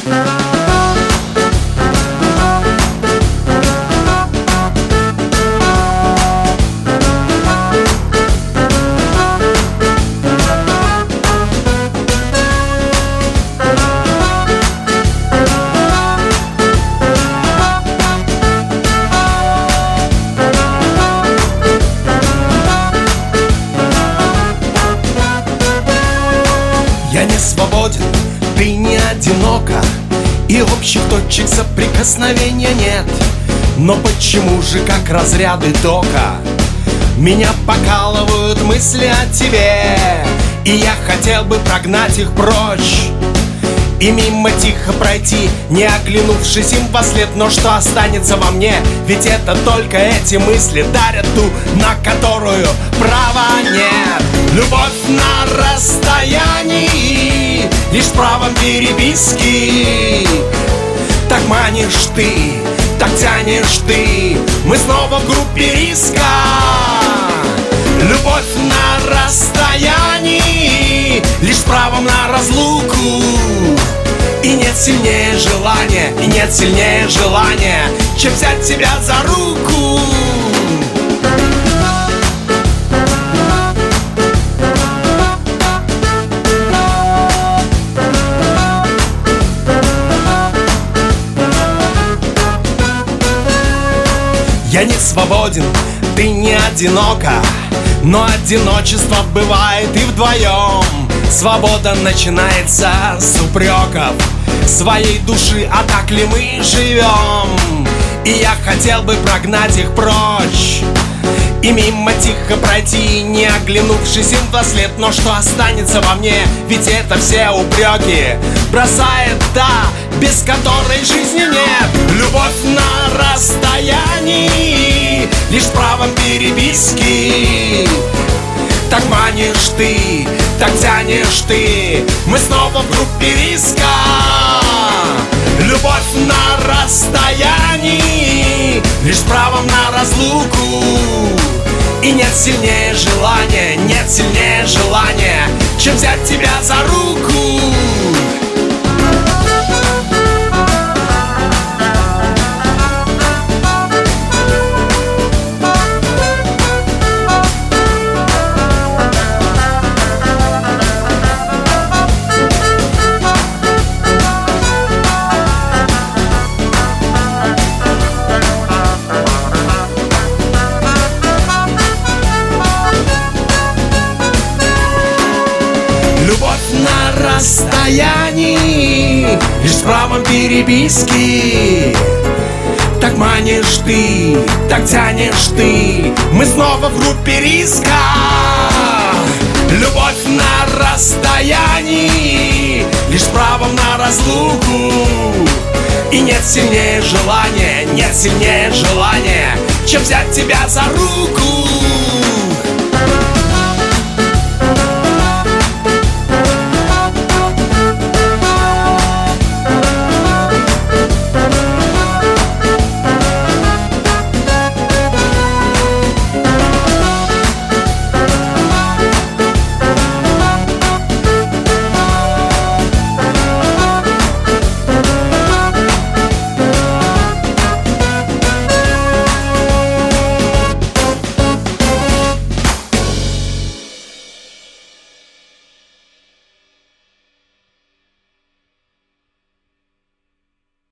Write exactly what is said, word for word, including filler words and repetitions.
Я не свободен, ты не одинока, и общих точек соприкосновения нет. Но почему же, как разряды тока, меня покалывают мысли о тебе? И я хотел бы прогнать их прочь и мимо тихо пройти, не оглянувшись им вслед. Но что останется во мне? Ведь это только эти мысли дарят ту, на которую права нет. Любовь на расстоянии, лишь в правом переписки. Так манишь ты, так тянешь ты, мы снова в группе риска. Любовь на расстоянии, лишь в правом на разлуку. И нет сильнее желания, и нет сильнее желания, чем взять тебя за руку. Я не свободен, ты не одинока, но одиночество бывает и вдвоем. Свобода начинается с упреков своей души, а так ли мы живем? И я хотел бы прогнать их прочь и мимо тихо пройти, не оглянувшись им вслед. Но что останется во мне? Ведь это все упреки бросает та, без которой жизни нет. Любовь на расстоянии, лишь в правом переписки. Так манишь ты, так тянешь ты, мы снова в группе риска. Любовь на расстоянии, лишь в правом на разлуку. И нет сильнее желания, нет сильнее желания, чем взять тебя за руку. Любовь на расстоянии, лишь в правом переписки. Так манишь ты, так тянешь ты, мы снова в группе риска. Любовь на расстоянии, лишь в правом на разлуку. И нет сильнее желания, нет сильнее желания, чем взять тебя за руку.